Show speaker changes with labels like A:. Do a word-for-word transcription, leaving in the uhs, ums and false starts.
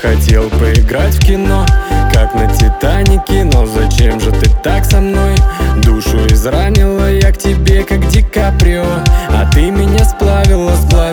A: хотел поиграть в кино, как на Титанике, но зачем же ты так со мной? Душу изранила я к тебе, как Ди Каприо, а ты меня сплавила, сплавила